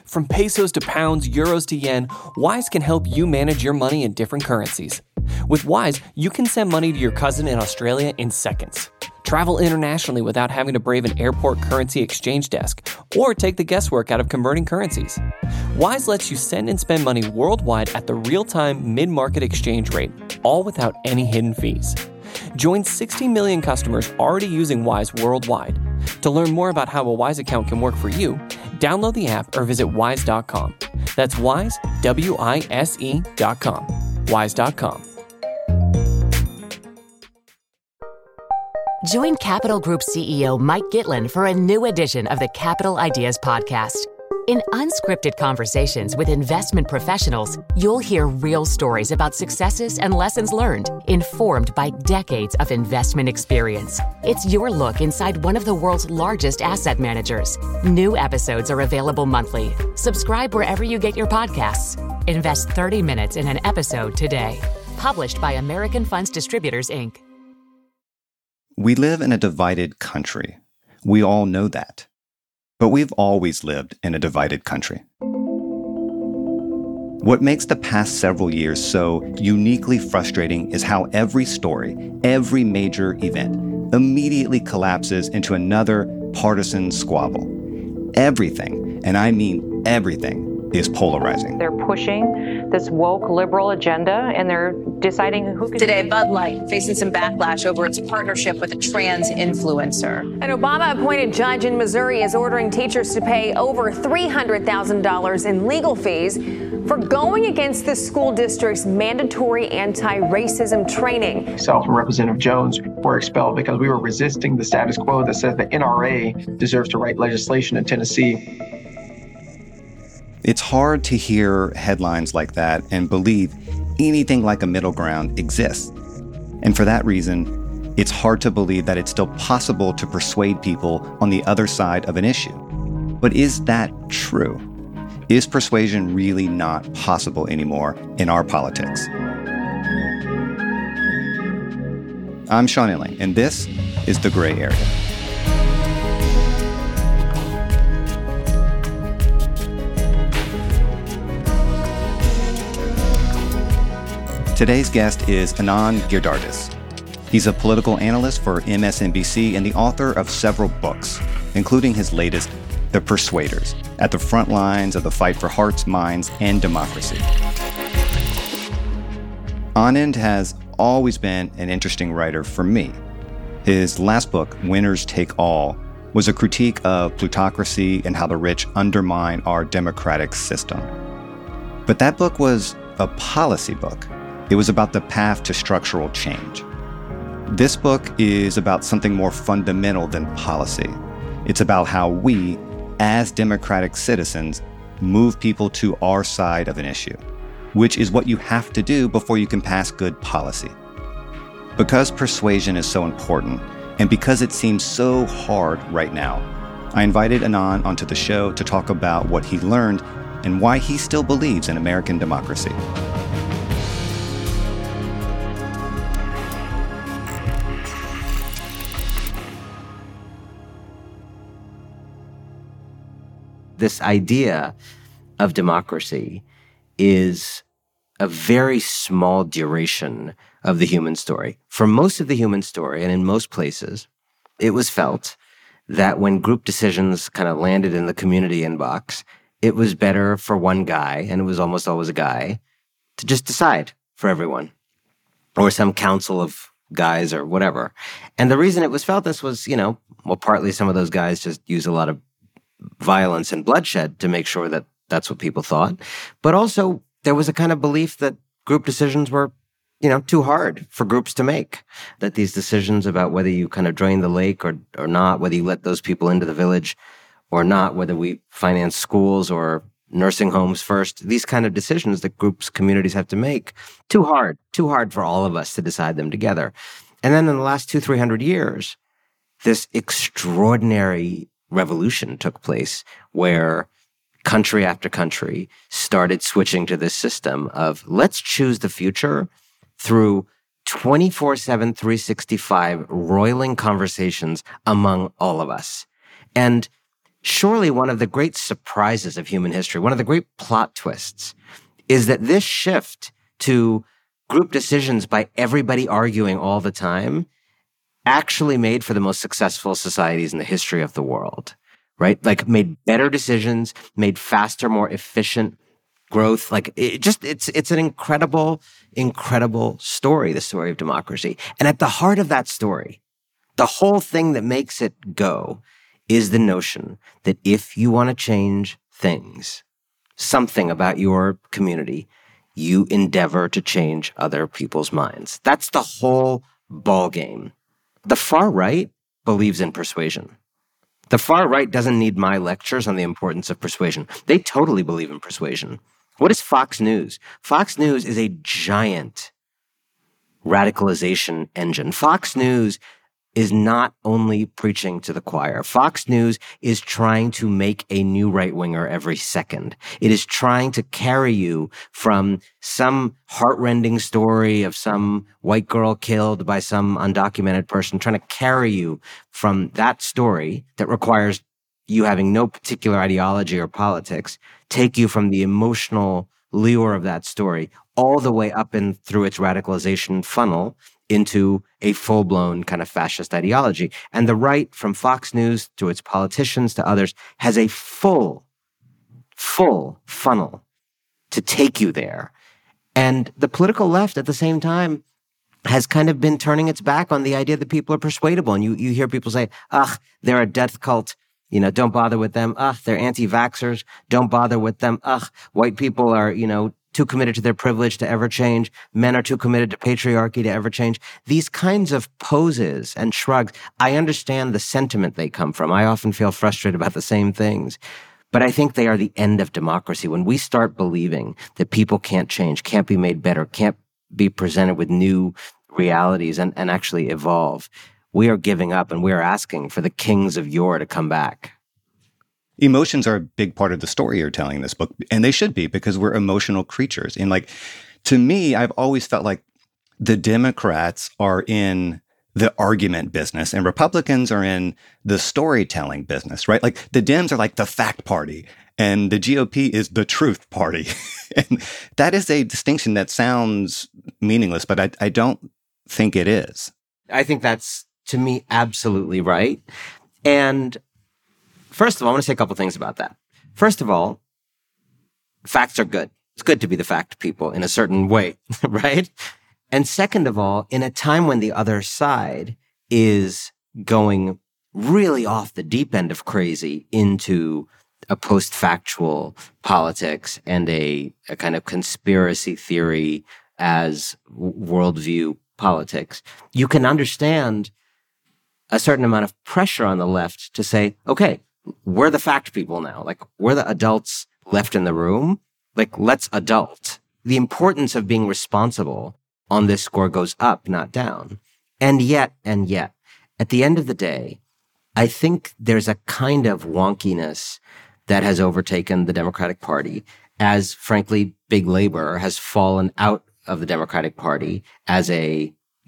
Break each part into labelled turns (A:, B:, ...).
A: From pesos to pounds, euros to yen, Wise can help you manage your money in different currencies. With Wise, you can send money to your cousin in Australia in seconds. Travel internationally without having to brave an airport currency exchange desk or take the guesswork out of converting currencies. Wise lets you send and spend money worldwide at the real-time mid-market exchange rate, all without any hidden fees. Join 60 million customers already using Wise worldwide. To learn more about how a Wise account can work for you, download the app or visit wise.com. That's Wise, WISE.com. Wise.com.
B: Join Capital Group CEO Mike Gitlin for a new edition of the Capital Ideas Podcast. In unscripted conversations with investment professionals, you'll hear real stories about successes and lessons learned, informed by decades of investment experience. It's your look inside one of the world's largest asset managers. New episodes are available monthly. Subscribe wherever you get your podcasts. Invest 30 minutes in an episode today. Published by American Funds Distributors, Inc.
C: We live in a divided country. We all know that. But we've always lived in a divided country. What makes the past several years so uniquely frustrating is how every story, every major event, immediately collapses into another partisan squabble. Everything, and I mean everything, is polarizing.
D: They're pushing this woke liberal agenda, and they're deciding who can...
E: Today, Bud Light facing some backlash over its partnership with a trans influencer.
F: An Obama-appointed judge in Missouri is ordering teachers to pay over $300,000 in legal fees for going against the school district's mandatory anti-racism training.
G: Myself and Representative Jones were expelled because we were resisting the status quo that says the NRA deserves to write legislation in Tennessee.
C: It's hard to hear headlines like that and believe anything like a middle ground exists. And for that reason, it's hard to believe that it's still possible to persuade people on the other side of an issue. But is that true? Is persuasion really not possible anymore in our politics? I'm Sean Illing, and this is The Gray Area. Today's guest is Anand Giridharadas. He's a political analyst for MSNBC and the author of several books, including his latest, The Persuaders, at the front lines of the fight for hearts, minds, and democracy. Anand has always been an interesting writer for me. His last book, Winners Take All, was a critique of plutocracy and how the rich undermine our democratic system. But that book was a policy book. It was about the path to structural change. This book is about something more fundamental than policy. It's about how we, as democratic citizens, move people to our side of an issue, which is what you have to do before you can pass good policy. Because persuasion is so important, and because it seems so hard right now, I invited Anand onto the show to talk about what he learned and why he still believes in American democracy.
H: This idea of democracy is a very small duration of the human story. For most of the human story, and in most places, it was felt that when group decisions kind of landed in the community inbox, it was better for one guy, and it was almost always a guy, to just decide for everyone, or some council of guys or whatever. And the reason it was felt this was, partly some of those guys just use a lot of violence and bloodshed to make sure that that's what people thought. But also, there was a kind of belief that group decisions were, too hard for groups to make. That these decisions about whether you kind of drain the lake or not, whether you let those people into the village or not, whether we finance schools or nursing homes first, these kind of decisions that groups, communities have to make, too hard for all of us to decide them together. And then in the last 200-300 years, this extraordinary revolution took place where country after country started switching to this system of let's choose the future through 24/7, 365 roiling conversations among all of us. And surely one of the great surprises of human history, one of the great plot twists, is that this shift to group decisions by everybody arguing all the time actually made for the most successful societies in the history of the world, right? Like made better decisions, made faster, more efficient growth. Like it's an incredible, incredible story, the story of democracy. And at the heart of that story, the whole thing that makes it go is the notion that if you want to change things, something about your community, you endeavor to change other people's minds. That's the whole ball game. The far right believes in persuasion. The far right doesn't need my lectures on the importance of persuasion. They totally believe in persuasion. What is Fox News? Fox News is a giant radicalization engine. Fox News is not only preaching to the choir. Fox News is trying to make a new right-winger every second. It is trying to carry you from some heartrending story of some white girl killed by some undocumented person, trying to carry you from that story that requires you having no particular ideology or politics, take you from the emotional lure of that story all the way up and through its radicalization funnel into a full-blown kind of fascist ideology. And the right, from Fox News to its politicians to others, has a full funnel to take you there. And the political left at the same time has kind of been turning its back on the idea that people are persuadable. And you hear people say, they're a death cult. Don't bother with them. They're anti-vaxxers. Don't bother with them. White people are, too committed to their privilege to ever change. Men are too committed to patriarchy to ever change. These kinds of poses and shrugs, I understand the sentiment they come from. I often feel frustrated about the same things. But I think they are the end of democracy. When we start believing that people can't change, can't be made better, can't be presented with new realities and actually evolve, we are giving up and we are asking for the kings of yore to come back.
C: Emotions are a big part of the story you're telling in this book, and they should be, because we're emotional creatures. And to me, I've always felt like the Democrats are in the argument business and Republicans are in the storytelling business, right? Like the Dems are like the fact party and the GOP is the truth party. And that is a distinction that sounds meaningless, but I don't think it is.
H: I think that's, to me, absolutely right. And first of all, I want to say a couple things about that. First of all, facts are good. It's good to be the fact people in a certain way, right? And second of all, in a time when the other side is going really off the deep end of crazy into a post-factual politics and a kind of conspiracy theory as worldview politics, you can understand a certain amount of pressure on the left to say, okay, we're the fact people now. Like, we're the adults left in the room. Like, let's adult. The importance of being responsible on this score goes up, not down. And yet, at the end of the day, I think there's a kind of wonkiness that has overtaken the Democratic Party as, frankly, big labor has fallen out of the Democratic Party as a,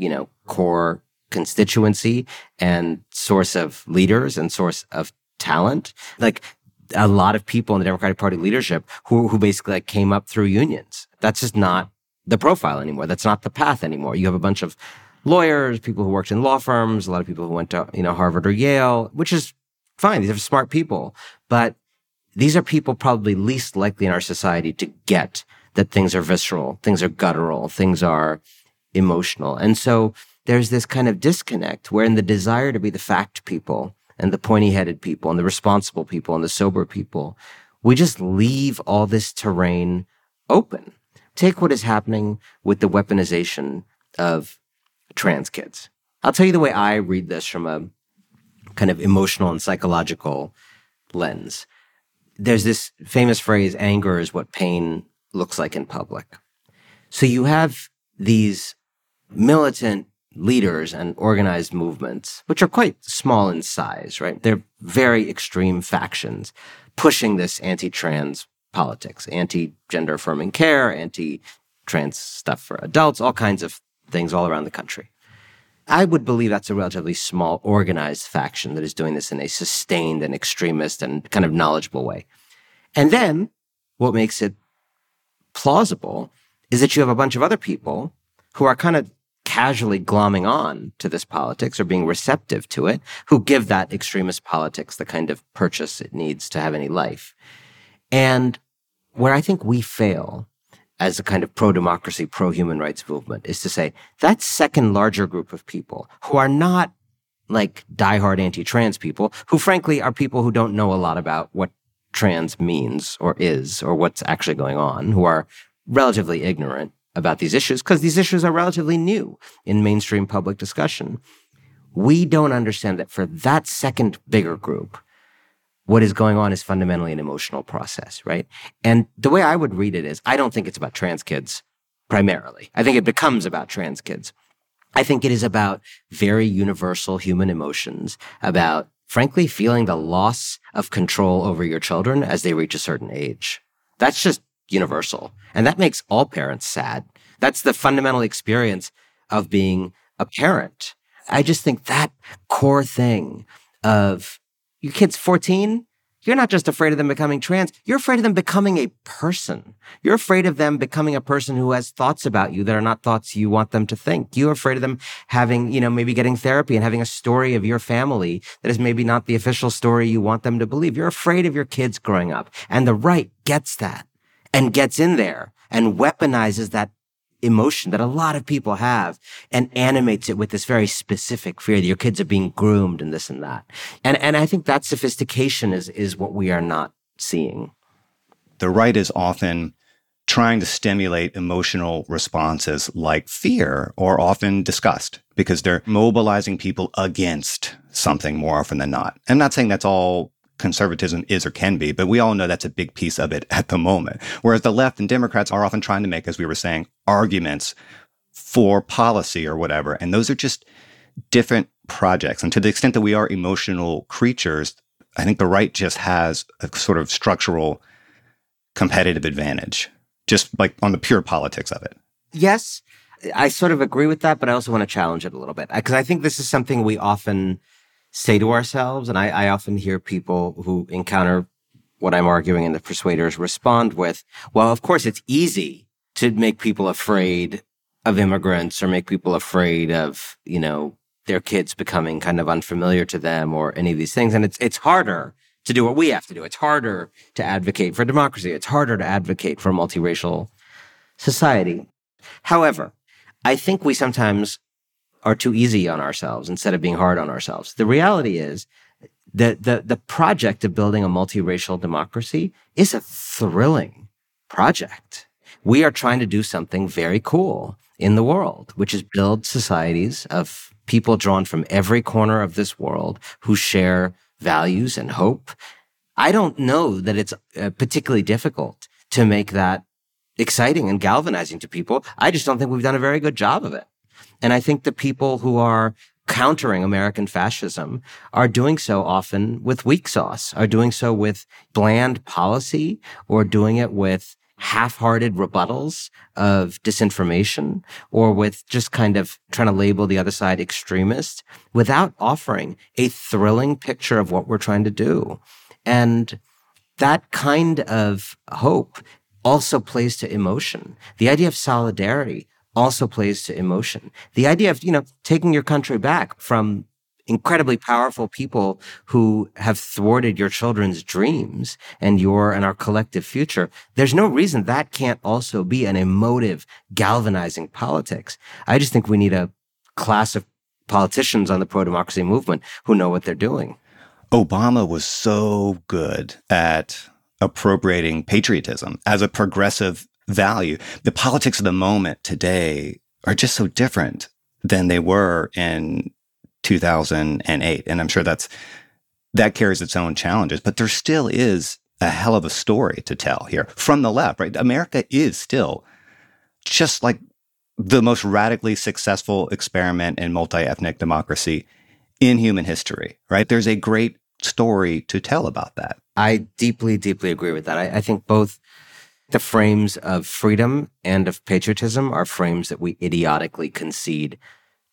H: core constituency and source of leaders and source of talent. Like a lot of people in the Democratic Party leadership who basically came up through unions. That's just not the profile anymore. That's not the path anymore. You have a bunch of lawyers, people who worked in law firms, a lot of people who went to, Harvard or Yale, which is fine. These are smart people, but these are people probably least likely in our society to get that things are visceral, things are guttural, things are emotional. And so there's this kind of disconnect where in the desire to be the fact people and the pointy-headed people and the responsible people and the sober people, we just leave all this terrain open. Take what is happening with the weaponization of trans kids. I'll tell you the way I read this from a kind of emotional and psychological lens. There's this famous phrase, anger is what pain looks like in public. So you have these militant leaders and organized movements, which are quite small in size, right? They're very extreme factions pushing this anti-trans politics, anti-gender affirming care, anti-trans stuff for adults, all kinds of things all around the country. I would believe that's a relatively small, organized faction that is doing this in a sustained and extremist and kind of knowledgeable way. And then what makes it plausible is that you have a bunch of other people who are kind of casually glomming on to this politics or being receptive to it, who give that extremist politics the kind of purchase it needs to have any life. And where I think we fail as a kind of pro-democracy, pro-human rights movement is to say that second larger group of people who are not like diehard anti-trans people, who frankly are people who don't know a lot about what trans means or is or what's actually going on, who are relatively ignorant about these issues because these issues are relatively new in mainstream public discussion. We don't understand that for that second bigger group, what is going on is fundamentally an emotional process, right? And the way I would read it is, I don't think it's about trans kids primarily. I think it becomes about trans kids. I think it is about very universal human emotions, about, frankly, feeling the loss of control over your children as they reach a certain age. That's just universal. And that makes all parents sad. That's the fundamental experience of being a parent. I just think that core thing of, your kid's 14, you're not just afraid of them becoming trans, you're afraid of them becoming a person. You're afraid of them becoming a person who has thoughts about you that are not thoughts you want them to think. You're afraid of them having, maybe getting therapy and having a story of your family that is maybe not the official story you want them to believe. You're afraid of your kids growing up. And the right gets that and gets in there and weaponizes that emotion that a lot of people have and animates it with this very specific fear that your kids are being groomed and this and that. And I think that sophistication is what we are not seeing.
C: The right is often trying to stimulate emotional responses like fear or often disgust because they're mobilizing people against something more often than not. I'm not saying that's all conservatism is or can be, but we all know that's a big piece of it at the moment. Whereas the left and Democrats are often trying to make, as we were saying, arguments for policy or whatever. And those are just different projects. And to the extent that we are emotional creatures, I think the right just has a sort of structural competitive advantage, just like on the pure politics of it.
H: Yes, I sort of agree with that, but I also want to challenge it a little bit because I think this is something we often say to ourselves, and I often hear people who encounter what I'm arguing in The Persuaders respond with, well, of course, it's easy to make people afraid of immigrants or make people afraid of, their kids becoming kind of unfamiliar to them or any of these things. And it's harder to do what we have to do. It's harder to advocate for democracy. It's harder to advocate for a multiracial society. However, I think we sometimes are too easy on ourselves instead of being hard on ourselves. The reality is that the project of building a multiracial democracy is a thrilling project. We are trying to do something very cool in the world, which is build societies of people drawn from every corner of this world who share values and hope. I don't know that it's particularly difficult to make that exciting and galvanizing to people. I just don't think we've done a very good job of it. And I think the people who are countering American fascism are doing so often with weak sauce, are doing so with bland policy, or doing it with half-hearted rebuttals of disinformation, or with just kind of trying to label the other side extremist without offering a thrilling picture of what we're trying to do. And that kind of hope also plays to emotion. The idea of solidarity also plays to emotion. The idea of, taking your country back from incredibly powerful people who have thwarted your children's dreams and our collective future. There's no reason that can't also be an emotive, galvanizing politics. I just think we need a class of politicians on the pro-democracy movement who know what they're doing.
C: Obama was so good at appropriating patriotism as a progressive value. The politics of the moment today are just so different than they were in 2008. And I'm sure that carries its own challenges, but there still is a hell of a story to tell here from the left, right? America is still just like the most radically successful experiment in multi-ethnic democracy in human history, right? There's a great story to tell about that.
H: I deeply, deeply agree with that. I think both the frames of freedom and of patriotism are frames that we idiotically concede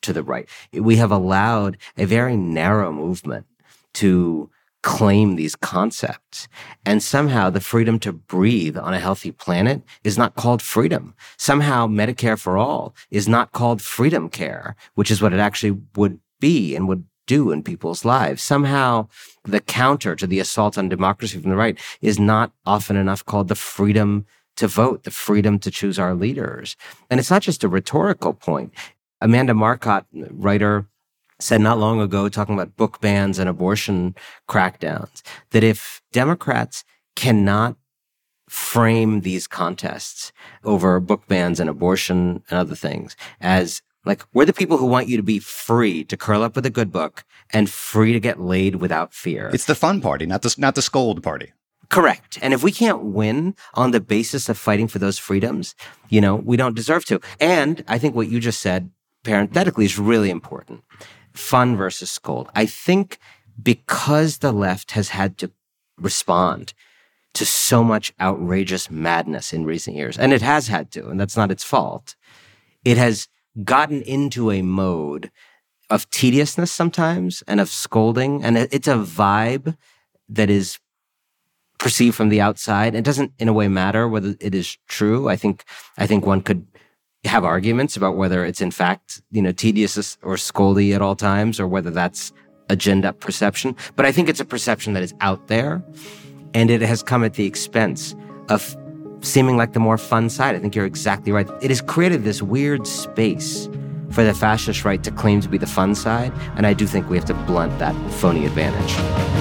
H: to the right. We have allowed a very narrow movement to claim these concepts. And somehow the freedom to breathe on a healthy planet is not called freedom. Somehow Medicare for all is not called freedom care, which is what it actually would be and would do in people's lives. Somehow the counter to the assault on democracy from the right is not often enough called the freedom to vote, the freedom to choose our leaders. And it's not just a rhetorical point. Amanda Marcotte, writer, said not long ago, talking about book bans and abortion crackdowns, that if Democrats cannot frame these contests over book bans and abortion and other things as like, we're the people who want you to be free to curl up with a good book and free to get laid without fear.
C: It's the fun party, not the scold party.
H: Correct. And if we can't win on the basis of fighting for those freedoms, we don't deserve to. And I think what you just said, parenthetically, is really important. Fun versus scold. I think because the left has had to respond to so much outrageous madness in recent years, and it has had to, and that's not its fault, it has gotten into a mode of tediousness sometimes and of scolding. And it's a vibe that is perceived from the outside. It doesn't, in a way, matter whether it is true. I think one could have arguments about whether it's in fact, tedious or scoldy at all times, or whether that's a ginned up perception. But I think it's a perception that is out there, and it has come at the expense of seeming like the more fun side. I think you're exactly right. It has created this weird space for the fascist right to claim to be the fun side, and I do think we have to blunt that phony advantage.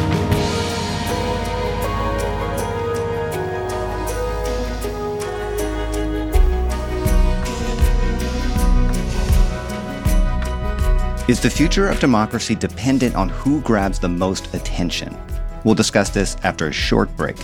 C: Is the future of democracy dependent on who grabs the most attention? We'll discuss this after a short break.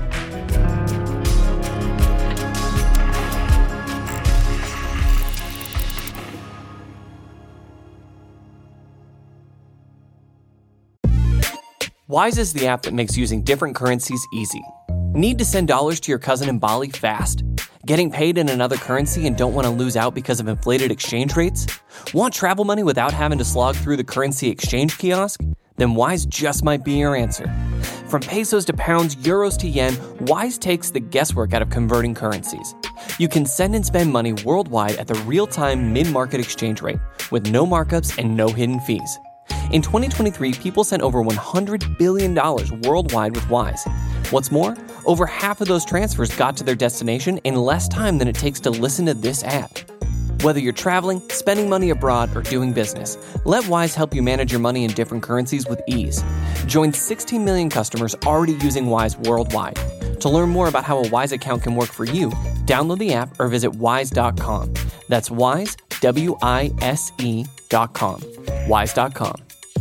A: Wise is the app that makes using different currencies easy. Need to send dollars to your cousin in Bali fast? Getting paid in another currency and don't want to lose out because of inflated exchange rates? Want travel money without having to slog through the currency exchange kiosk? Then Wise just might be your answer. From pesos to pounds, euros to yen, Wise takes the guesswork out of converting currencies. You can send and spend money worldwide at the real-time mid-market exchange rate with no markups and no hidden fees. In 2023, people sent over $100 billion worldwide with Wise. What's more, over half of those transfers got to their destination in less time than it takes to listen to this app. Whether you're traveling, spending money abroad, or doing business, let Wise help you manage your money in different currencies with ease. Join 16 million customers already using Wise worldwide. To learn more about how a Wise account can work for you, download the app or visit wise.com. That's Wise, WISE.com. Wise.com.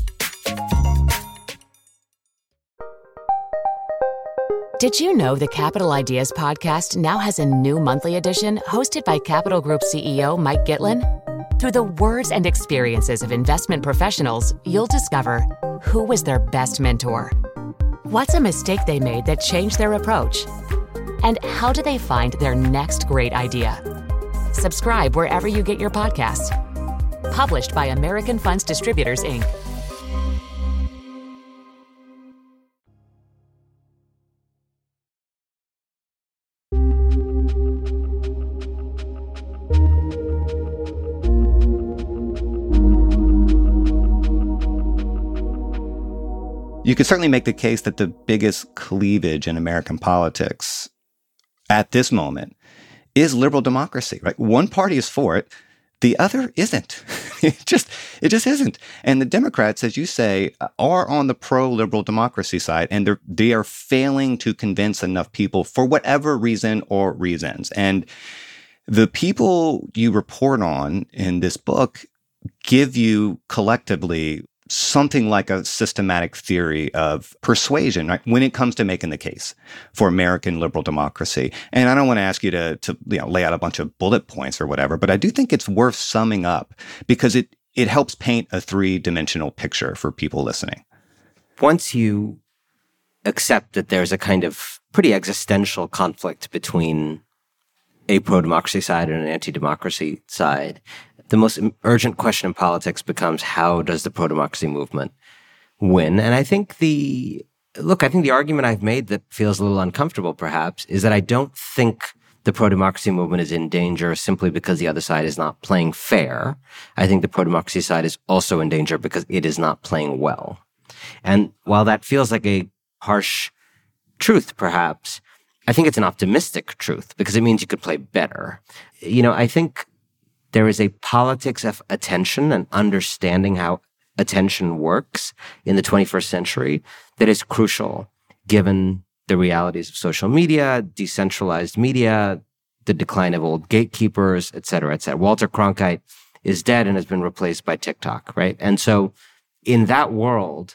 B: Did you know the Capital Ideas podcast now has a new monthly edition hosted by Capital Group CEO Mike Gitlin? Through the words and experiences of investment professionals, you'll discover who was their best mentor, what's a mistake they made that changed their approach, and how do they find their next great idea. Subscribe wherever you get your podcasts. Published by American Funds Distributors, Inc.
C: You could certainly make the case that the biggest cleavage in American politics at this moment is liberal democracy, right? One party is for it, the other isn't. It just isn't. And the Democrats, as you say, are on the pro-liberal democracy side, and they are failing to convince enough people for whatever reason or reasons. And the people you report on in this book give you collectively something like a systematic theory of persuasion, right, when it comes to making the case for American liberal democracy. And I don't want to ask you to lay out a bunch of bullet points or whatever, but I do think it's worth summing up because it helps paint a three-dimensional picture for people listening.
H: Once you accept that there's a kind of pretty existential conflict between a pro-democracy side and an anti-democracy side, the most urgent question in politics becomes, how does the pro-democracy movement win? And I think the argument I've made that feels a little uncomfortable perhaps is that I don't think the pro-democracy movement is in danger simply because the other side is not playing fair. I think the pro-democracy side is also in danger because it is not playing well. And while that feels like a harsh truth, perhaps, I think it's an optimistic truth because it means you could play better. I think there is a politics of attention and understanding how attention works in the 21st century that is crucial given the realities of social media, decentralized media, the decline of old gatekeepers, et cetera, et cetera. Walter Cronkite is dead and has been replaced by TikTok, right? And so in that world,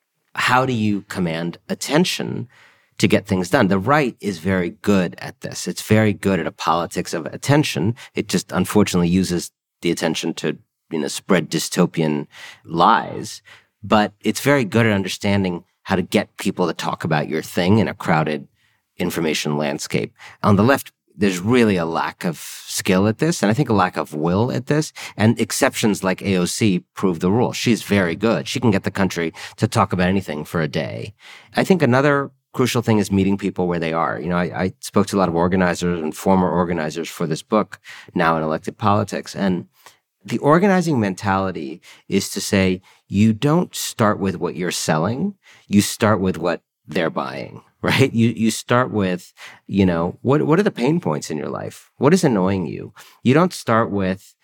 H: how do you command attention to get things done? The right is very good at this. It's very good at a politics of attention. It just unfortunately uses the attention to, spread dystopian lies. But it's very good at understanding how to get people to talk about your thing in a crowded information landscape. On the left, there's really a lack of skill at this, and I think a lack of will at this. And exceptions like AOC prove the rule. She's very good. She can get the country to talk about anything for a day. I think another crucial thing is meeting people where they are. I spoke to a lot of organizers and former organizers for this book, now in elected politics. And the organizing mentality is to say, you don't start with what you're selling. You start with what they're buying, right? You start with, what are the pain points in your life? What is annoying you? You don't start with,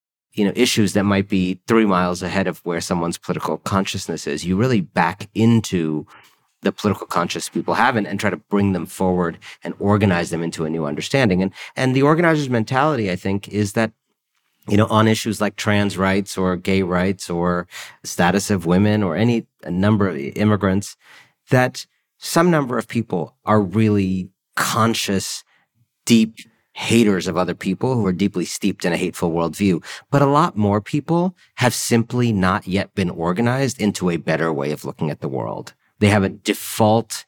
H: issues that might be 3 miles ahead of where someone's political consciousness is. You really back into the political conscious people have and try to bring them forward and organize them into a new understanding. And the organizer's mentality, I think, is that, on issues like trans rights or gay rights or status of women or a number of immigrants, that some number of people are really conscious, deep haters of other people who are deeply steeped in a hateful worldview. But a lot more people have simply not yet been organized into a better way of looking at the world. They have a default,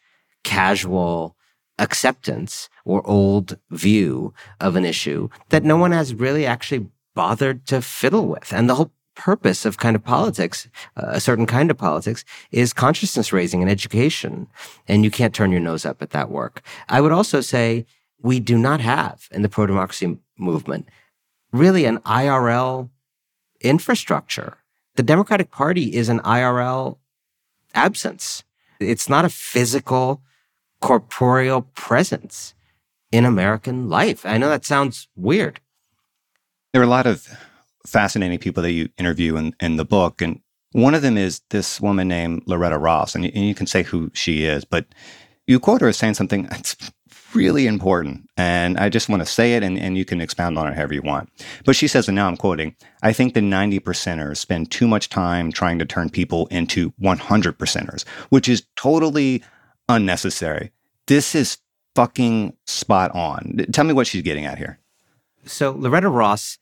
H: casual acceptance or old view of an issue that no one has really actually bothered to fiddle with. And the whole purpose of kind of politics, a certain kind of politics, is consciousness raising and education. And you can't turn your nose up at that work. I would also say we do not have in the pro-democracy movement really an IRL infrastructure. The Democratic Party is an IRL absence. It's not a physical, corporeal presence in American life. I know that sounds weird.
C: There are a lot of fascinating people that you interview in the book, and one of them is this woman named Loretta Ross, and you can say who she is, but you quote her as saying something that's really important, and I just want to say it, and you can expound on it however you want. But she says, and now I'm quoting, "I think the 90%ers spend too much time trying to turn people into 100%ers, which is totally unnecessary. This is fucking spot on." Tell me what she's getting at here.
H: So Loretta Ross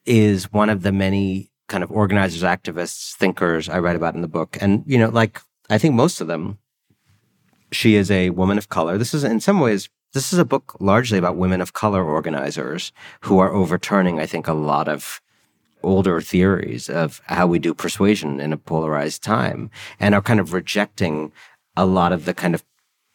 H: is one of the many kind of organizers, activists, thinkers I write about in the book. And, I think most of them, she is a woman of color. This is, in some ways, this is a book largely about women of color organizers who are overturning, I think, a lot of older theories of how we do persuasion in a polarized time and are kind of rejecting a lot of the kind of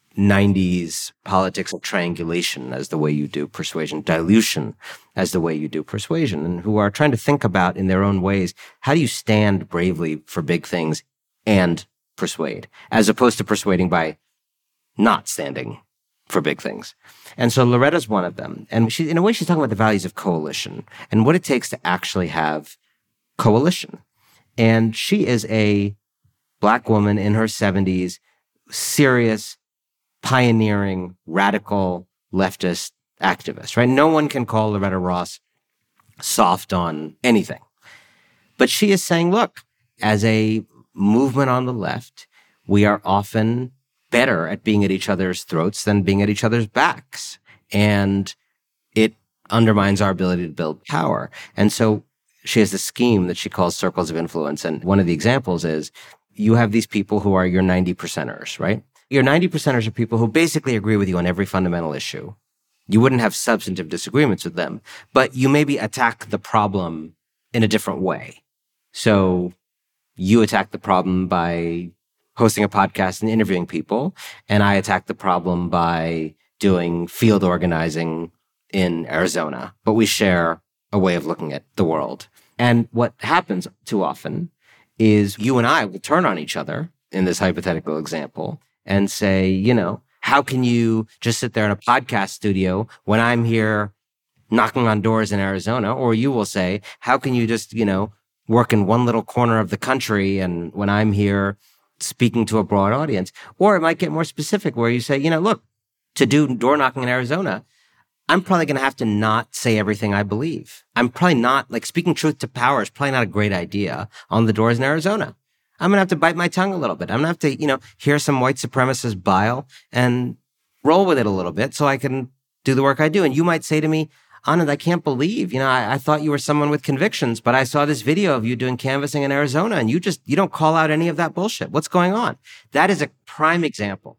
H: 90s politics of triangulation as the way you do persuasion, dilution as the way you do persuasion, and who are trying to think about in their own ways, how do you stand bravely for big things and persuade, as opposed to persuading by not standing for big things. And so Loretta's one of them. And she, in a way, she's talking about the values of coalition and what it takes to actually have coalition. And she is a Black woman in her 70s, serious, pioneering, radical leftist activist, right? No one can call Loretta Ross soft on anything. But she is saying, look, as a movement on the left, we are often better at being at each other's throats than being at each other's backs. And it undermines our ability to build power. And so she has this scheme that she calls circles of influence. And one of the examples is you have these people who are your 90%ers, right? Your 90%ers are people who basically agree with you on every fundamental issue. You wouldn't have substantive disagreements with them, but you maybe attack the problem in a different way. So you attack the problem by hosting a podcast and interviewing people, and I attack the problem by doing field organizing in Arizona. But we share a way of looking at the world. And what happens too often is you and I will turn on each other in this hypothetical example and say, you know, how can you just sit there in a podcast studio when I'm here knocking on doors in Arizona? Or you will say, how can you just, you know, work in one little corner of the country and when I'm here speaking to a broad audience? Or it might get more specific where you say, you know, look, to do door knocking in Arizona, I'm probably going to have to not say everything I believe. I'm probably not, like, speaking truth to power is probably not a great idea on the doors in Arizona. I'm going to have to bite my tongue a little bit. I'm going to have to, you know, hear some white supremacist bile and roll with it a little bit so I can do the work I do. And you might say to me, Anand, I can't believe, you know, I thought you were someone with convictions, but I saw this video of you doing canvassing in Arizona and you don't call out any of that bullshit. What's going on? That is a prime example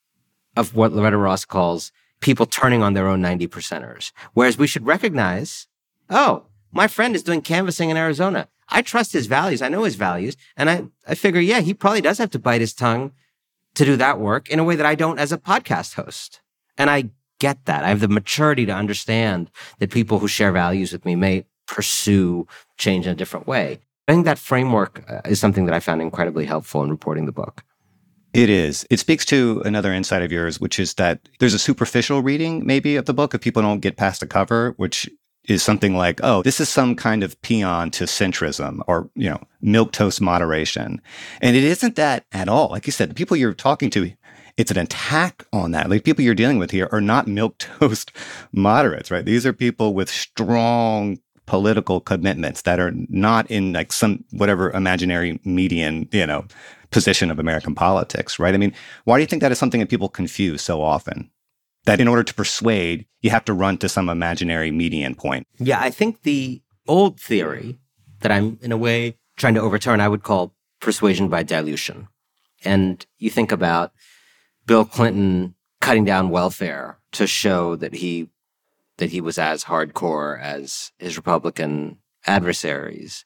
H: of what Loretta Ross calls people turning on their own 90%ers. Whereas we should recognize, oh, my friend is doing canvassing in Arizona. I trust his values. I know his values. And I figure, yeah, he probably does have to bite his tongue to do that work in a way that I don't as a podcast host. And I get that. I have the maturity to understand that people who share values with me may pursue change in a different way. I think that framework is something that I found incredibly helpful in reporting the book.
C: It is. It speaks to another insight of yours, which is that there's a superficial reading maybe of the book if people don't get past the cover, which is something like, oh, this is some kind of paean to centrism or, you know, milquetoast moderation. And it isn't that at all. Like you said, the people you're talking to, it's an attack on that. Like people you're dealing with here are not milquetoast moderates, right? These are people with strong political commitments that are not in like some whatever imaginary median, you know, position of American politics, right? I mean, why do you think that is something that people confuse so often? That in order to persuade, you have to run to some imaginary median point.
H: Yeah, I think the old theory that I'm in a way trying to overturn, I would call persuasion by dilution. And you think about Bill Clinton cutting down welfare to show that he was as hardcore as his Republican adversaries,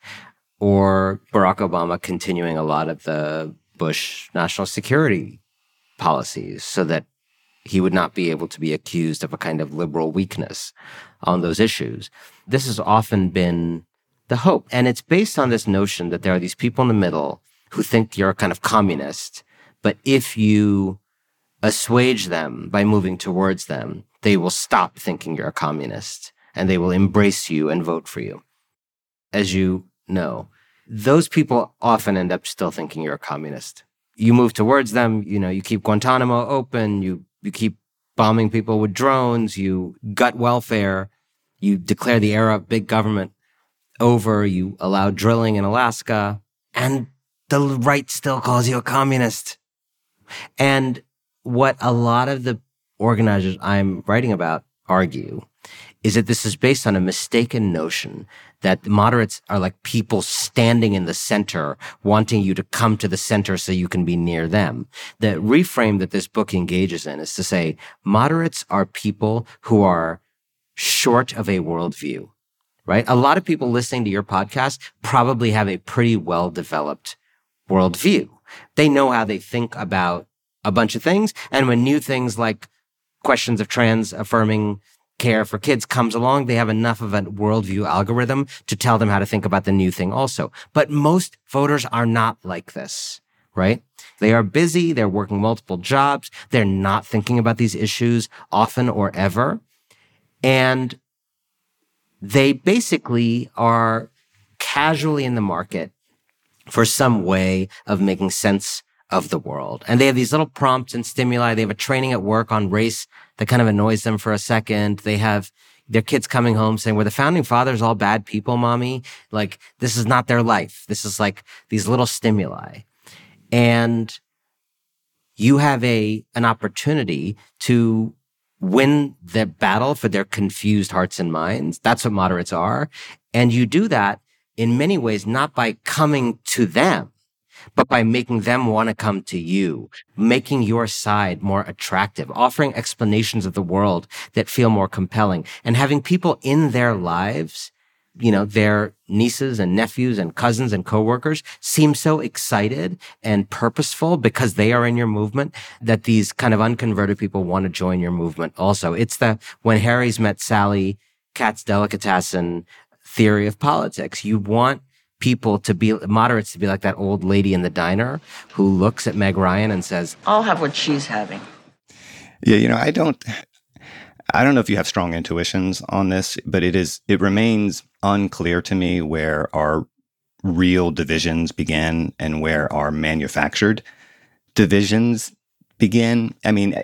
H: or Barack Obama continuing a lot of the Bush national security policies so that he would not be able to be accused of a kind of liberal weakness on those issues. This has often been the hope. And it's based on this notion that there are these people in the middle who think you're a kind of communist, but if you assuage them by moving towards them, they will stop thinking you're a communist and they will embrace you and vote for you. As you know, those people often end up still thinking you're a communist. You move towards them, you know, you keep Guantanamo open, you keep bombing people with drones, you gut welfare, you declare the era of big government over, you allow drilling in Alaska, and the right still calls you a communist. And what a lot of the organizers I'm writing about argue is that this is based on a mistaken notion that the moderates are like people standing in the center, wanting you to come to the center so you can be near them. The reframe that this book engages in is to say moderates are people who are short of a worldview, right? A lot of people listening to your podcast probably have a pretty well-developed worldview. They know how they think about a bunch of things. And when new things like questions of trans-affirming care for kids comes along, they have enough of a worldview algorithm to tell them how to think about the new thing also. But most voters are not like this, right? They are busy. They're working multiple jobs. They're not thinking about these issues often or ever. And they basically are casually in the market for some way of making sense of the world. And they have these little prompts and stimuli. They have a training at work on race that kind of annoys them for a second. They have their kids coming home saying, were the founding fathers all bad people, mommy? Like, this is not their life. This is like these little stimuli. And you have an opportunity to win the battle for their confused hearts and minds. That's what moderates are. And you do that in many ways, not by coming to them, but by making them want to come to you, making your side more attractive, offering explanations of the world that feel more compelling, and having people in their lives their nieces and nephews and cousins and coworkers seem so excited and purposeful because they are in your movement that these kind of unconverted people want to join your movement also. It's the when Harry's met Sally, Cat's delicatessen theory of politics. You want people to be, moderates to be like that old lady in the diner who looks at Meg Ryan and says,
I: I'll have what she's having.
C: Yeah, I don't know if you have strong intuitions on this, but it remains unclear to me where our real divisions begin and where our manufactured divisions begin. I mean,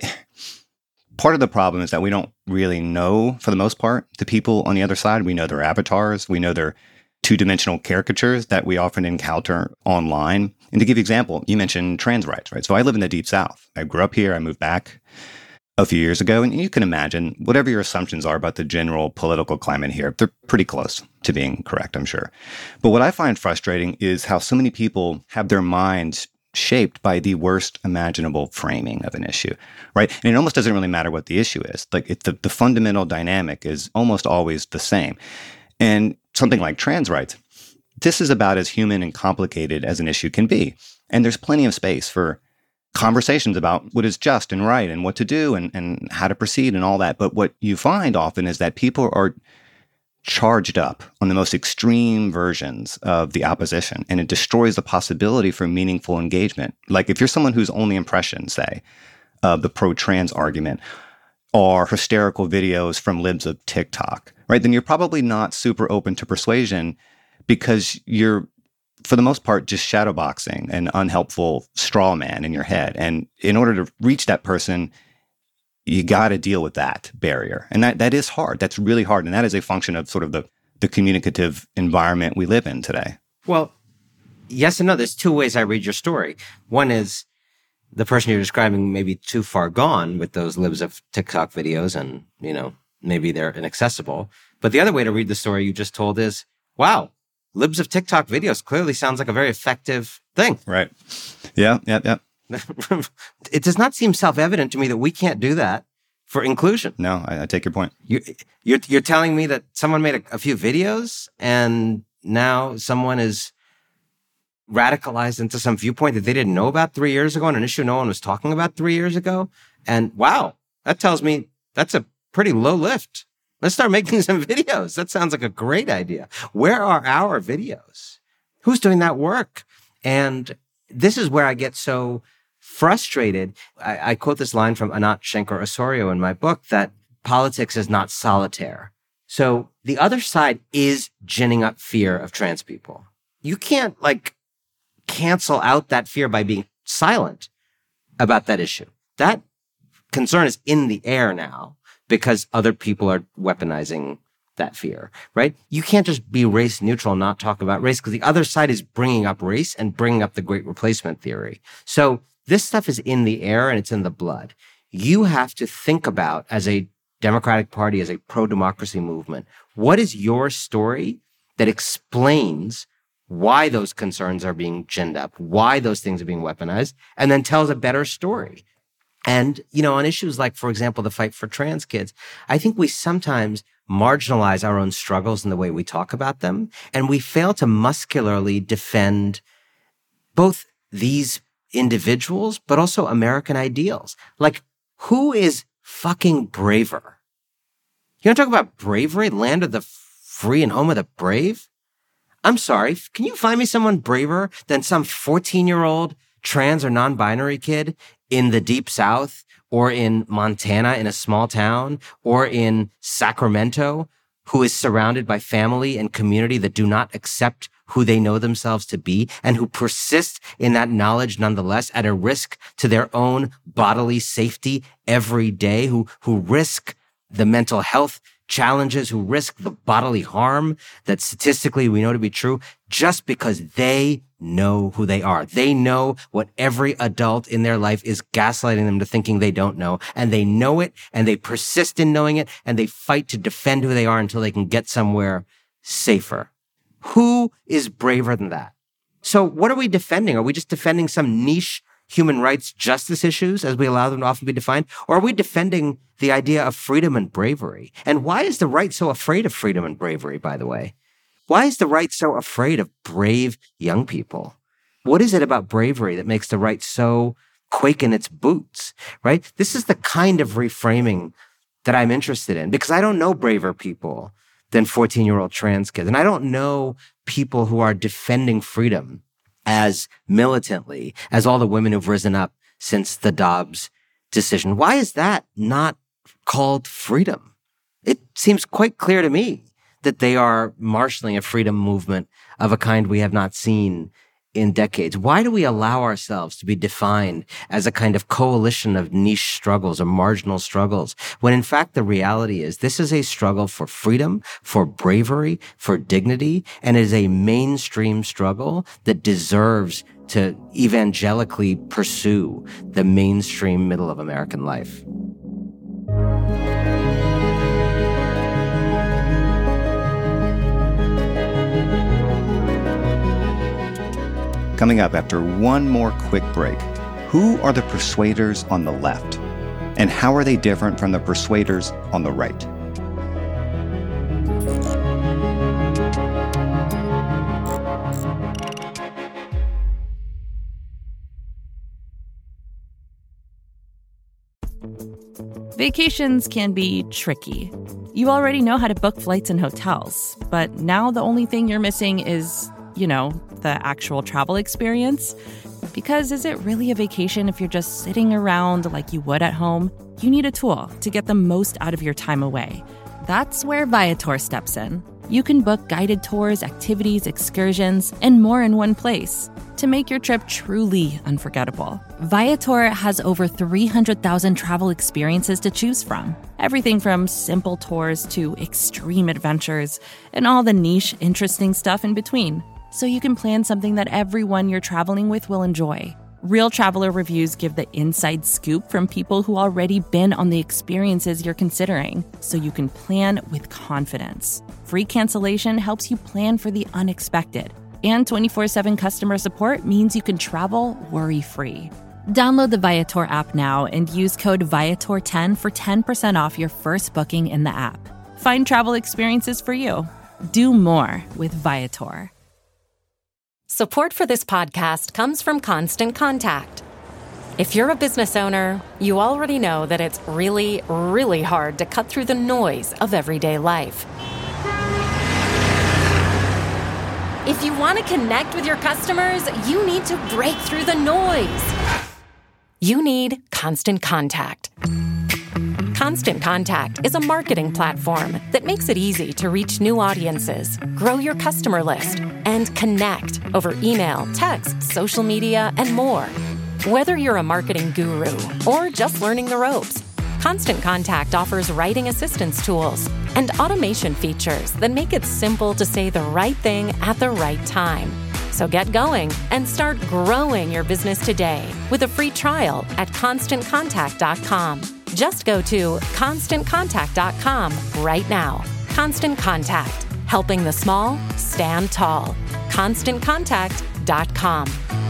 C: part of the problem is that we don't really know, for the most part, the people on the other side. We know their avatars. We know their two-dimensional caricatures that we often encounter online. And to give you an example, you mentioned trans rights, right? So I live in the Deep South. I grew up here. I moved back a few years ago. And you can imagine, whatever your assumptions are about the general political climate here, they're pretty close to being correct, I'm sure. But what I find frustrating is how so many people have their minds shaped by the worst imaginable framing of an issue, right? And it almost doesn't really matter what the issue is. Like the fundamental dynamic is almost always the same. And something like trans rights, this is about as human and complicated as an issue can be. And there's plenty of space for conversations about what is just and right and what to do and how to proceed and all that. But what you find often is that people are charged up on the most extreme versions of the opposition, and it destroys the possibility for meaningful engagement. Like if you're someone whose only impression, say, of the pro-trans argument are hysterical videos from libs of TikTok, right? Then you're probably not super open to persuasion because you're, for the most part, just shadowboxing an unhelpful straw man in your head. And in order to reach that person, you got to deal with that barrier. And that is hard. That's really hard. And that is a function of sort of the communicative environment we live in today.
H: Well, yes and no. There's two ways I read your story. One is the person you're describing may be too far gone with those libs of TikTok videos and, maybe they're inaccessible. But the other way to read the story you just told is, wow, libs of TikTok videos clearly sounds like a very effective thing.
C: Right. Yeah.
H: It does not seem self-evident to me that we can't do that for inclusion.
C: No, I take your point.
H: You're telling me that someone made a few videos and now someone is radicalized into some viewpoint that they didn't know about 3 years ago on an issue no one was talking about 3 years ago. And wow, that tells me that's a pretty low lift. Let's start making some videos. That sounds like a great idea. Where are our videos? Who's doing that work? And this is where I get so frustrated. I quote this line from Anat Shenker-Osorio in my book that politics is not solitaire. So the other side is ginning up fear of trans people. You can't cancel out that fear by being silent about that issue. That concern is in the air now because other people are weaponizing that fear, right? You can't just be race neutral and not talk about race because the other side is bringing up race and bringing up the great replacement theory. So this stuff is in the air and it's in the blood. You have to think about, as a Democratic Party, as a pro-democracy movement, what is your story that explains why those concerns are being ginned up, why those things are being weaponized, and then tells a better story. And, on issues like, for example, the fight for trans kids, I think we sometimes marginalize our own struggles in the way we talk about them, and we fail to muscularly defend both these individuals, but also American ideals. Like, who is fucking braver? You want to talk about bravery, land of the free and home of the brave? I'm sorry, can you find me someone braver than some 14-year-old trans or non-binary kid in the Deep South or in Montana in a small town or in Sacramento who is surrounded by family and community that do not accept who they know themselves to be and who persist in that knowledge nonetheless at a risk to their own bodily safety every day, who risk the mental health challenges, who risk the bodily harm that statistically we know to be true just because they know who they are. They know what every adult in their life is gaslighting them to thinking they don't know. And they know it, and they persist in knowing it, and they fight to defend who they are until they can get somewhere safer. Who is braver than that? So what are we defending? Are we just defending some niche human rights justice issues as we allow them to often be defined? Or are we defending the idea of freedom and bravery? And why is the right so afraid of freedom and bravery, by the way? Why is the right so afraid of brave young people? What is it about bravery that makes the right so quake in its boots, right? This is the kind of reframing that I'm interested in, because I don't know braver people than 14-year-old trans kids. And I don't know people who are defending freedom as militantly as all the women who've risen up since the Dobbs decision. Why is that not called freedom? It seems quite clear to me that they are marshaling a freedom movement of a kind we have not seen in decades. Why do we allow ourselves to be defined as a kind of coalition of niche struggles or marginal struggles, when in fact the reality is this is a struggle for freedom, for bravery, for dignity, and it is a mainstream struggle that deserves to evangelically pursue the mainstream middle of American life.
C: Coming up after one more quick break, who are the persuaders on the left? And how are they different from the persuaders on the right?
I: Vacations can be tricky. You already know how to book flights and hotels, but now the only thing you're missing is, the actual travel experience. Because is it really a vacation if you're just sitting around like you would at home? You need a tool to get the most out of your time away. That's where Viator steps in. You can book guided tours, activities, excursions, and more in one place to make your trip truly unforgettable. Viator has over 300,000 travel experiences to choose from. Everything from simple tours to extreme adventures and all the niche, interesting stuff in between. So you can plan something that everyone you're traveling with will enjoy. Real traveler reviews give the inside scoop from people who already been on the experiences you're considering, so you can plan with confidence. Free cancellation helps you plan for the unexpected. And 24/7 customer support means you can travel worry-free. Download the Viator app now and use code Viator10 for 10% off your first booking in the app. Find travel experiences for you. Do more with Viator.
J: Support for this podcast comes from Constant Contact. If you're a business owner, you already know that it's really, really hard to cut through the noise of everyday life. If you want to connect with your customers, you need to break through the noise. You need Constant Contact. Constant Contact is a marketing platform that makes it easy to reach new audiences, grow your customer list, and connect over email, text, social media, and more. Whether you're a marketing guru or just learning the ropes, Constant Contact offers writing assistance tools and automation features that make it simple to say the right thing at the right time. So get going and start growing your business today with a free trial at ConstantContact.com. Just go to ConstantContact.com right now. Constant Contact, helping the small stand tall. ConstantContact.com.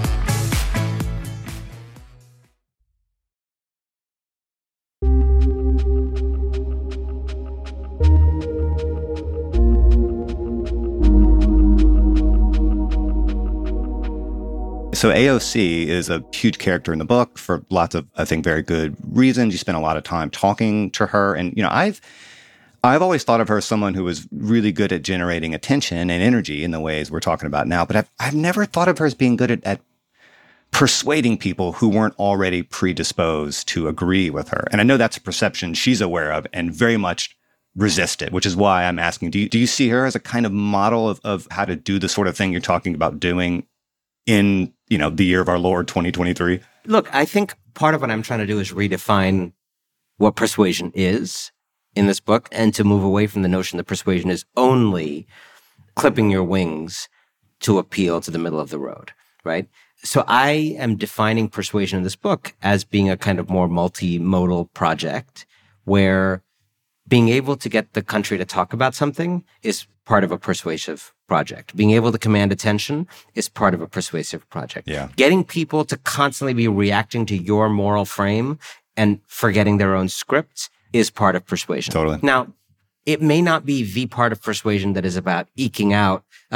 C: So AOC is a huge character in the book for lots of, I think, very good reasons. You spend a lot of time talking to her. And, I've always thought of her as someone who was really good at generating attention and energy in the ways we're talking about now. But I've never thought of her as being good at persuading people who weren't already predisposed to agree with her. And I know that's a perception she's aware of and very much resist it, which is why I'm asking, do you see her as a kind of model of how to do the sort of thing you're talking about doing in, the year of our Lord, 2023?
H: Look, I think part of what I'm trying to do is redefine what persuasion is in this book and to move away from the notion that persuasion is only clipping your wings to appeal to the middle of the road, right? So I am defining persuasion in this book as being a kind of more multimodal project where being able to get the country to talk about something is part of a persuasive project. Being able to command attention is part of a persuasive project.
C: Yeah.
H: Getting people to constantly be reacting to your moral frame and forgetting their own scripts is part of persuasion.
C: Totally.
H: Now, it may not be the part of persuasion that is about eking out a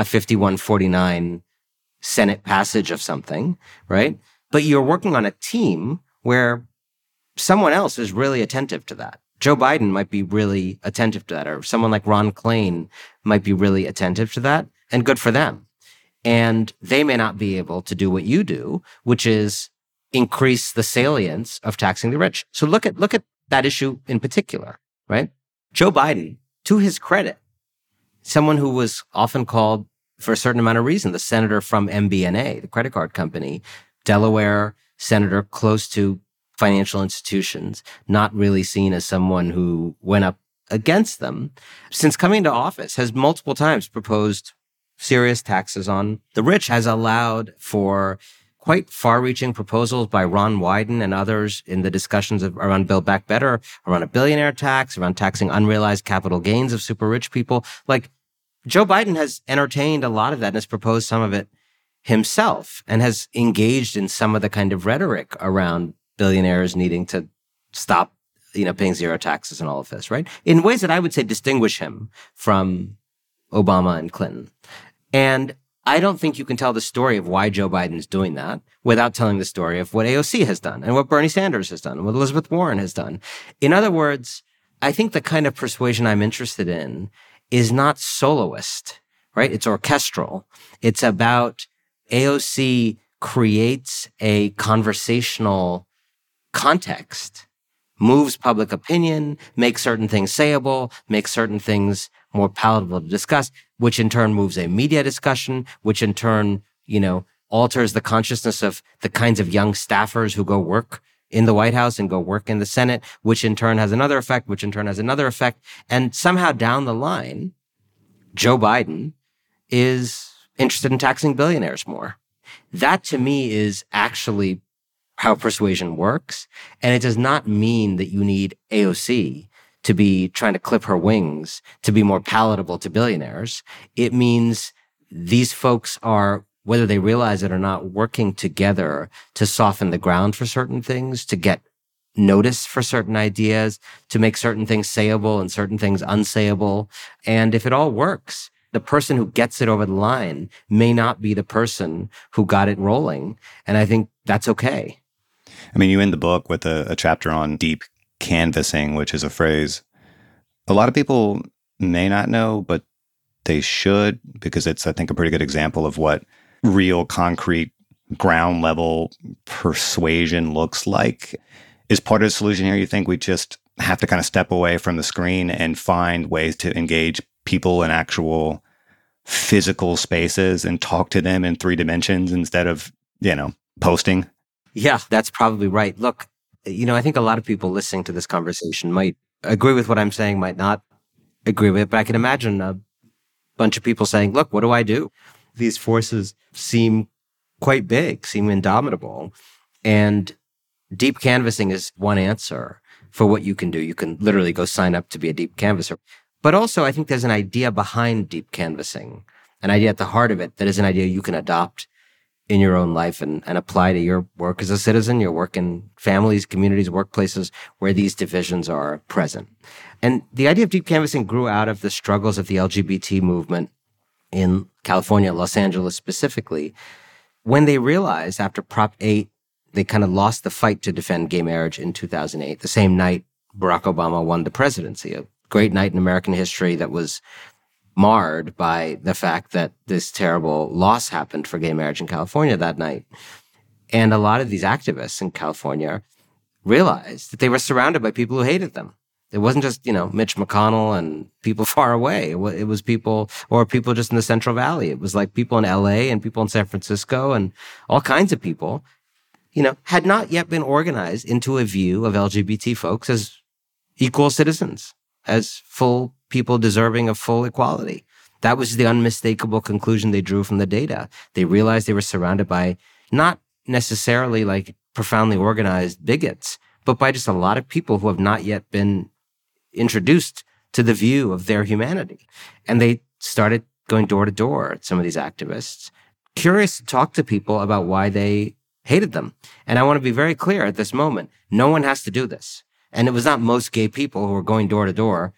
H: 51-49 Senate passage of something, right? But you're working on a team where someone else is really attentive to that. Joe Biden might be really attentive to that, or someone like Ron Klain might be really attentive to that, and good for them. And they may not be able to do what you do, which is increase the salience of taxing the rich. So look at that issue in particular, right? Joe Biden, to his credit, someone who was often called, for a certain amount of reason, the senator from MBNA, the credit card company, Delaware senator close to financial institutions, not really seen as someone who went up against them, since coming into office, has multiple times proposed serious taxes on the rich, has allowed for quite far-reaching proposals by Ron Wyden and others in the discussions around Build Back Better, around a billionaire tax, around taxing unrealized capital gains of super rich people. Like, Joe Biden has entertained a lot of that and has proposed some of it himself and has engaged in some of the kind of rhetoric around billionaires needing to stop, paying zero taxes and all of this, right? In ways that I would say distinguish him from Obama and Clinton. And I don't think you can tell the story of why Joe Biden is doing that without telling the story of what AOC has done and what Bernie Sanders has done and what Elizabeth Warren has done. In other words, I think the kind of persuasion I'm interested in is not soloist, right? It's orchestral. It's about AOC creates a conversational context, moves public opinion, makes certain things sayable, makes certain things more palatable to discuss, which in turn moves a media discussion, which in turn, alters the consciousness of the kinds of young staffers who go work in the White House and go work in the Senate, which in turn has another effect, which in turn has another effect. And somehow down the line, Joe Biden is interested in taxing billionaires more. That to me is actually how persuasion works. And it does not mean that you need AOC to be trying to clip her wings to be more palatable to billionaires. It means these folks are, whether they realize it or not, working together to soften the ground for certain things, to get notice for certain ideas, to make certain things sayable and certain things unsayable. And if it all works, the person who gets it over the line may not be the person who got it rolling. And I think that's okay.
C: I mean, you end the book with a chapter on deep canvassing, which is a phrase a lot of people may not know, but they should, because it's, I think, a pretty good example of what real, concrete, ground level persuasion looks like. Is part of the solution here, you think we just have to kind of step away from the screen and find ways to engage people in actual physical spaces and talk to them in 3 dimensions instead of, posting?
H: Yeah, that's probably right. Look, I think a lot of people listening to this conversation might agree with what I'm saying, might not agree with it, but I can imagine a bunch of people saying, look, what do I do? These forces seem quite big, seem indomitable. And deep canvassing is one answer for what you can do. You can literally go sign up to be a deep canvasser. But also, I think there's an idea behind deep canvassing, an idea at the heart of it that is an idea you can adopt in your own life and apply to your work as a citizen, your work in families, communities, workplaces where these divisions are present. And the idea of deep canvassing grew out of the struggles of the LGBT movement in California, Los Angeles specifically, when they realized after Prop 8, they kind of lost the fight to defend gay marriage in 2008, the same night Barack Obama won the presidency, a great night in American history that was marred by the fact that this terrible loss happened for gay marriage in California that night. And a lot of these activists in California realized that they were surrounded by people who hated them. It wasn't just, Mitch McConnell and people far away. It was people, or people just in the Central Valley. It was like people in LA and people in San Francisco and all kinds of people, had not yet been organized into a view of LGBT folks as equal citizens, as full people deserving of full equality. That was the unmistakable conclusion they drew from the data. They realized they were surrounded by not necessarily like profoundly organized bigots, but by just a lot of people who have not yet been introduced to the view of their humanity. And they started going door to door at some of these activists, curious to talk to people about why they hated them. And I want to be very clear at this moment, no one has to do this. And it was not most gay people who were going door to door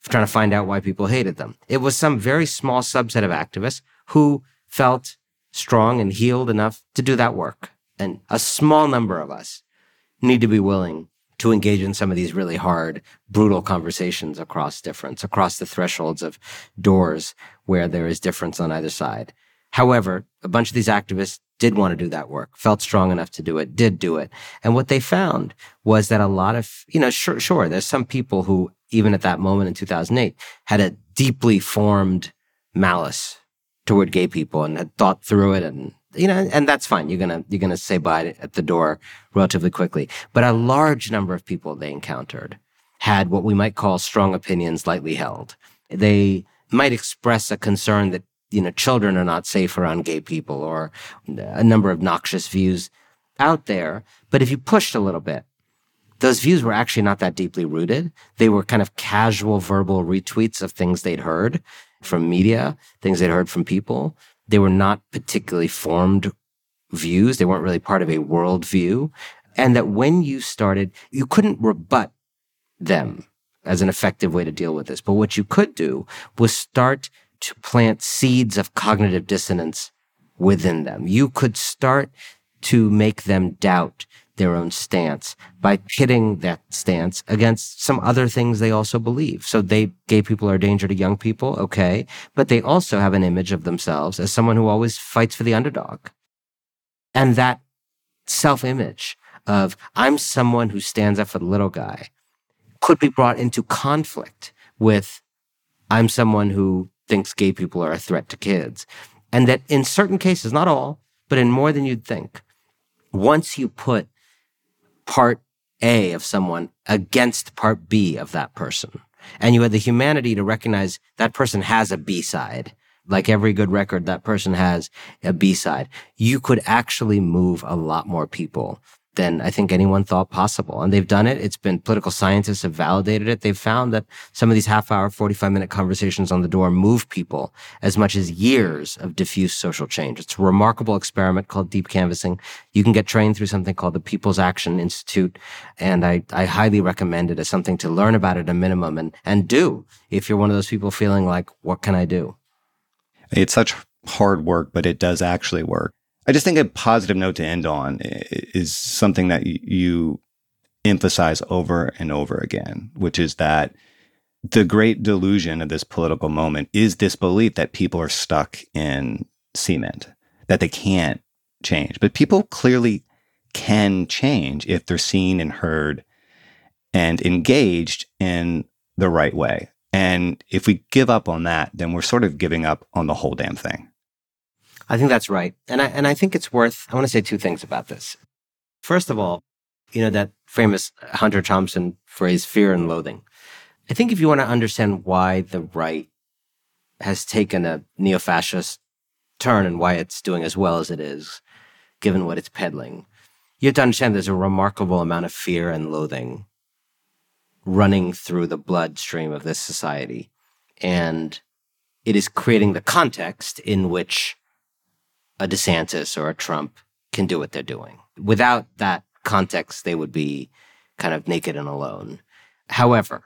H: trying to find out why people hated them. It was some very small subset of activists who felt strong and healed enough to do that work. And a small number of us need to be willing to engage in some of these really hard, brutal conversations across difference, across the thresholds of doors where there is difference on either side. However, a bunch of these activists did want to do that work, felt strong enough to do it, did do it. And what they found was that a lot of, sure, there's some people who, even at that moment in 2008, had a deeply formed malice toward gay people and had thought through it, and and that's fine. You're gonna say bye at the door relatively quickly. But a large number of people they encountered had what we might call strong opinions lightly held. They might express a concern that children are not safe around gay people, or a number of noxious views out there. But if you pushed a little bit, those views were actually not that deeply rooted. They were kind of casual verbal retweets of things they'd heard from media, things they'd heard from people. They were not particularly formed views. They weren't really part of a worldview. And that when you couldn't rebut them as an effective way to deal with this. But what you could do was start to plant seeds of cognitive dissonance within them. You could start to make them doubt their own stance by pitting that stance against some other things they also believe. So gay people are a danger to young people, okay, but they also have an image of themselves as someone who always fights for the underdog. And that self-image of, I'm someone who stands up for the little guy, could be brought into conflict with, I'm someone who thinks gay people are a threat to kids. And that in certain cases, not all, but in more than you'd think, once you put part A of someone against part B of that person, and you had the humanity to recognize that person has a B side, like every good record, that person has a B side, you could actually move a lot more people than I think anyone thought possible. And they've done it. Political scientists have validated it. They've found that some of these half-hour, 45-minute conversations on the door move people as much as years of diffuse social change. It's a remarkable experiment called deep canvassing. You can get trained through something called the People's Action Institute, and I highly recommend it as something to learn about at a minimum and do if you're one of those people feeling like, what can I do?
C: It's such hard work, but it does actually work. I just think a positive note to end on is something that you emphasize over and over again, which is that the great delusion of this political moment is this belief that people are stuck in cement, that they can't change. But people clearly can change if they're seen and heard and engaged in the right way. And if we give up on that, then we're sort of giving up on the whole damn thing.
H: I think that's right. And I think it's worth, I want to say two things about this. First of all, that famous Hunter Thompson phrase, fear and loathing. I think if you want to understand why the right has taken a neo-fascist turn and why it's doing as well as it is, given what it's peddling, you have to understand there's a remarkable amount of fear and loathing running through the bloodstream of this society. And it is creating the context in which a DeSantis or a Trump can do what they're doing. Without that context, they would be kind of naked and alone. However,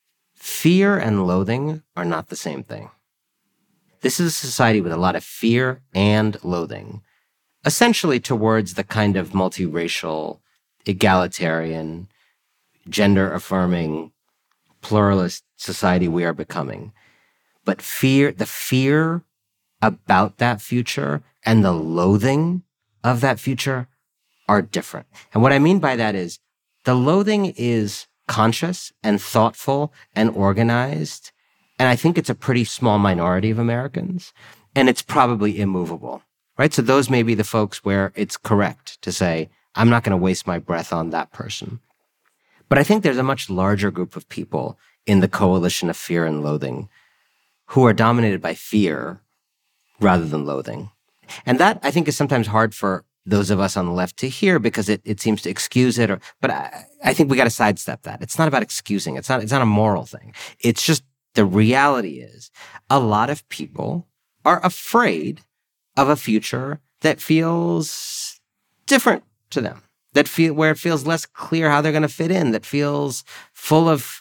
H: fear and loathing are not the same thing. This is a society with a lot of fear and loathing, essentially towards the kind of multiracial, egalitarian, gender-affirming, pluralist society we are becoming. But the fear about that future and the loathing of that future are different. And what I mean by that is the loathing is conscious and thoughtful and organized. And I think it's a pretty small minority of Americans. And it's probably immovable, right? So those may be the folks where it's correct to say, I'm not going to waste my breath on that person. But I think there's a much larger group of people in the coalition of fear and loathing who are dominated by fear rather than loathing. And that, I think, is sometimes hard for those of us on the left to hear because it seems to excuse it. But I think we got to sidestep that. It's not about excusing. It's not a moral thing. It's just the reality is a lot of people are afraid of a future that feels different to them, where it feels less clear how they're going to fit in, that feels full of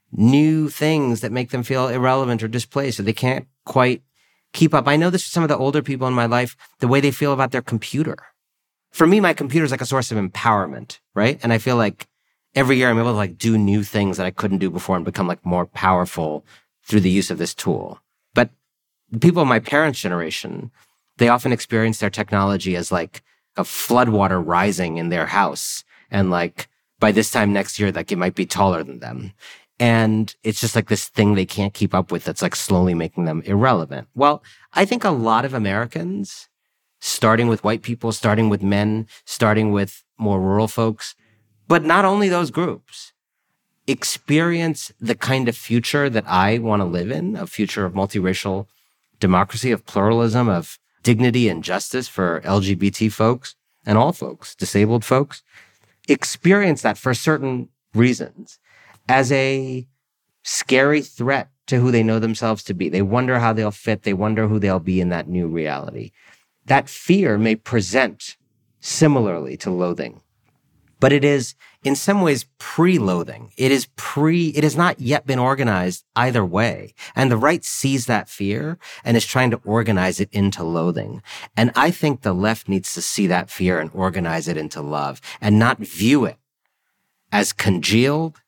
H: new things that make them feel irrelevant or displaced, or they can't quite keep up. I know this for some of the older people in my life, the way they feel about their computer. For me, my computer is like a source of empowerment, right? And I feel like every year I'm able to like do new things that I couldn't do before and become like more powerful through the use of this tool. But the people of my parents' generation, they often experience their technology as like a floodwater rising in their house. And like by this time next year, like it might be taller than them. And it's just like this thing they can't keep up with that's like slowly making them irrelevant. Well, I think a lot of Americans, starting with white people, starting with men, starting with more rural folks, but not only those groups, experience the kind of future that I want to live in, a future of multiracial democracy, of pluralism, of dignity and justice for LGBT folks and all folks, disabled folks, experience that for certain reasons as a scary threat to who they know themselves to be. They wonder how they'll fit. They wonder who they'll be in that new reality. That fear may present similarly to loathing, but it is in some ways pre-loathing. It has not yet been organized either way. And the right sees that fear and is trying to organize it into loathing. And I think the left needs to see that fear and organize it into love and not view it as congealed,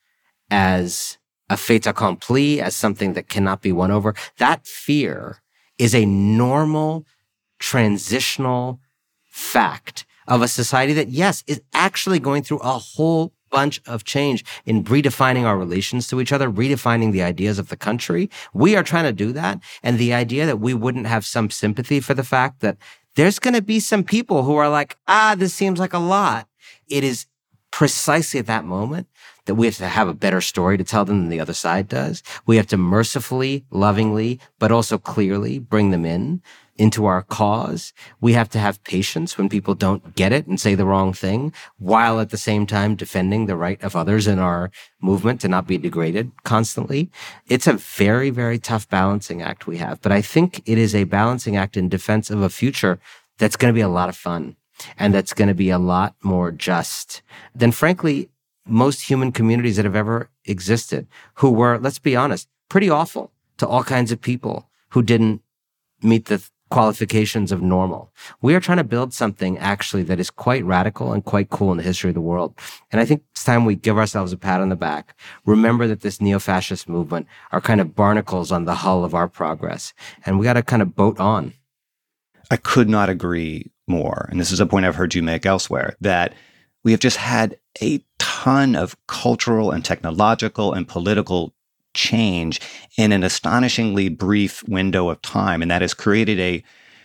H: as a fait accompli, as something that cannot be won over. That fear is a normal, transitional fact of a society that, yes, is actually going through a whole bunch of change in redefining our relations to each other, redefining the ideas of the country. We are trying to do that. And the idea that we wouldn't have some sympathy for the fact that there's going to be some people who are like, this seems like a lot. It is precisely at that moment that we have to have a better story to tell them than the other side does. We have to mercifully, lovingly, but also clearly bring them into our cause. We have to have patience when people don't get it and say the wrong thing, while at the same time defending the right of others in our movement to not be degraded constantly. It's a very, very tough balancing act we have. But I think it is a balancing act in defense of a future that's going to be a lot of fun and that's going to be a lot more just than, frankly, most human communities that have ever existed, who were, let's be honest, pretty awful to all kinds of people who didn't meet the qualifications of normal. We are trying to build something actually that is quite radical and quite cool in the history of the world. And I think it's time we give ourselves a pat on the back. Remember that this neo-fascist movement are kind of barnacles on the hull of our progress. And we got to kind of boat on.
C: I could not agree more. And this is a point I've heard you make elsewhere, that we have just had a ton of cultural and technological and political change in an astonishingly brief window of time. And that has created a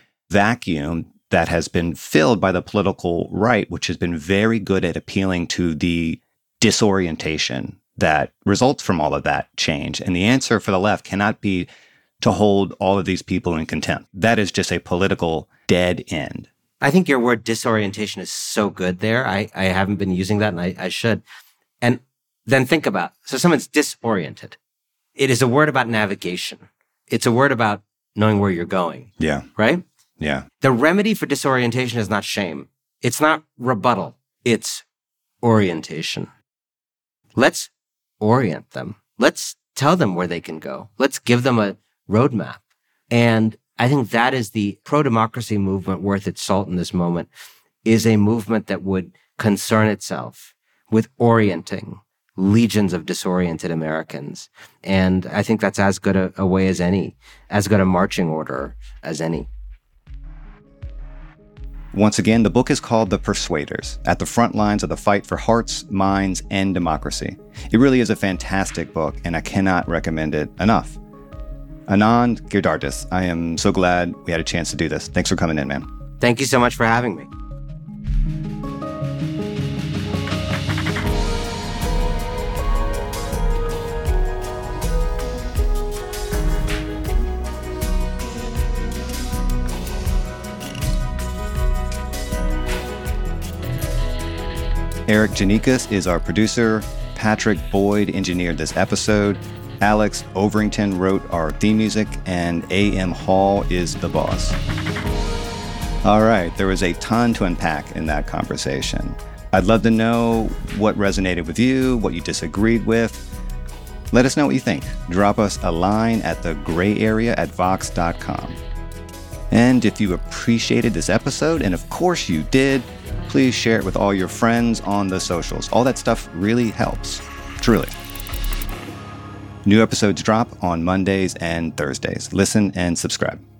C: vacuum that has been filled by the political right, which has been very good at appealing to the disorientation that results from all of that change. And the answer for the left cannot be to hold all of these people in contempt. That is just a political dead end.
H: I think your word disorientation is so good there. I haven't been using that, and I should. And then think about, so someone's disoriented. It is a word about navigation. It's a word about knowing where you're going.
C: Yeah.
H: Right?
C: Yeah.
H: The remedy for disorientation is not shame. It's not rebuttal. It's orientation. Let's orient them. Let's tell them where they can go. Let's give them a roadmap. And I think that is the pro-democracy movement worth its salt in this moment, is a movement that would concern itself with orienting legions of disoriented Americans. And I think that's as good a way as any, as good a marching order as any.
C: Once again, the book is called The Persuaders, at the front lines of the fight for hearts, minds, and democracy. It really is a fantastic book, and I cannot recommend it enough. Anand Giridharadas, I am so glad we had a chance to do this. Thanks for coming in, man.
H: Thank you so much for having me.
C: Eric Janicas is our producer. Patrick Boyd engineered this episode. Alex Overington wrote our theme music, and A.M. Hall is the boss. All right, there was a ton to unpack in that conversation. I'd love to know what resonated with you, what you disagreed with. Let us know what you think. Drop us a line at thegrayarea@vox.com. And if you appreciated this episode, and of course you did, please share it with all your friends on the socials. All that stuff really helps. Truly. New episodes drop on Mondays and Thursdays. Listen and subscribe.